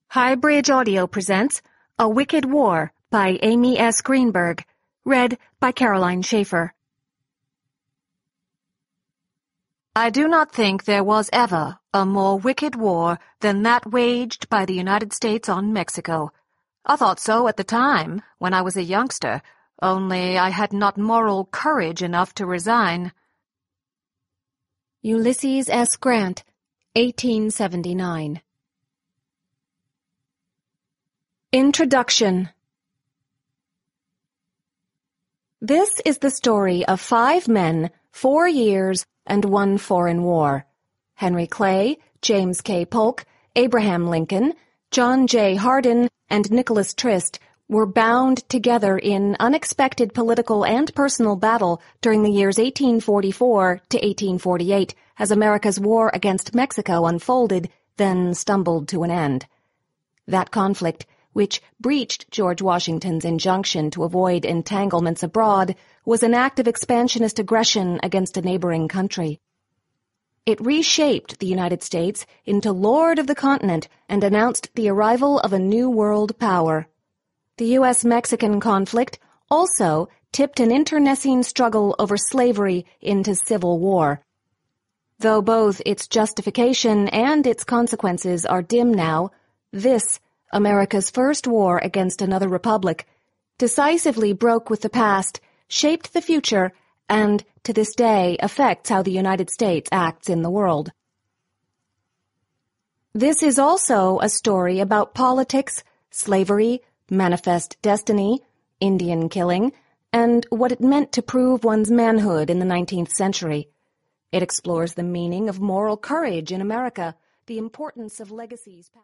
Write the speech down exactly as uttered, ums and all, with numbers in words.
Highbridge Audio presents A Wicked War by Amy S. Greenberg, read by Caroline Schaefer. I do not think there was ever a more wicked war than that waged by the United States on Mexico. I thought so at the time, when I was a youngster, only I had not moral courage enough to resign. Ulysses S. Grant, eighteen seventy-nine. Introduction. This is the story of five men, four years, and one foreign war. Henry Clay, James K. Polk, Abraham Lincoln, John J. Hardin, and Nicholas Trist were bound together in unexpected political and personal battle during the years eighteen forty-four to eighteen forty-eight as America's war against Mexico unfolded, then stumbled to an end. That conflict, which breached George Washington's injunction to avoid entanglements abroad, was an act of expansionist aggression against a neighboring country. It reshaped the United States into lord of the continent and announced the arrival of a new world power. The U S Mexican conflict also tipped an internecine struggle over slavery into civil war. Though both its justification and its consequences are dim now, this, America's first war against another republic, decisively broke with the past, shaped the future, and, to this day, affects how the United States acts in the world. This is also a story about politics, slavery, manifest destiny, Indian killing, and what it meant to prove one's manhood in the nineteenth century. It explores the meaning of moral courage in America, the importance of legacies.